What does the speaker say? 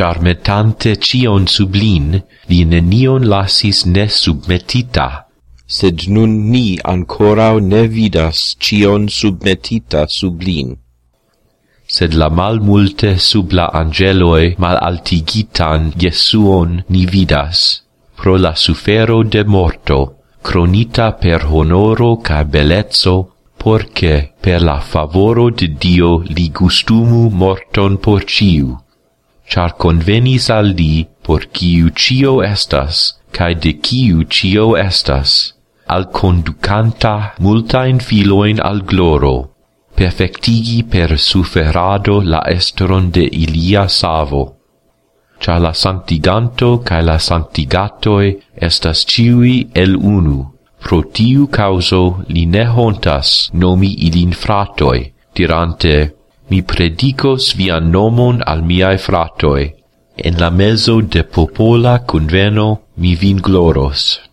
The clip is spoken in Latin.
char metante cion sub lin, vi nenion lasis ne submetita. Sed nun ni ancorau ne vidas cion submetita sub lin. Sed la malmulte sub la angeloi malaltigitan Jesuon ni vidas, pro la sufero de morto, cronita per honoro ca bellezzo, porce per la favoro de Dio li gustumu morton por ciu, char convenis al li por ciu cio estas, cae de ciu cio estas, al conducanta multain filoin al gloro, perfectigi per suferado la estron de ilia savo. Char la sanctiganto cae la sanctigatoi estas ciui el unu, pro tiu causo li ne hontas nomi ilin fratoi, dirante, mi predicos vian nomon al miai fratoi, en la meso de popola conveno mi vin gloros.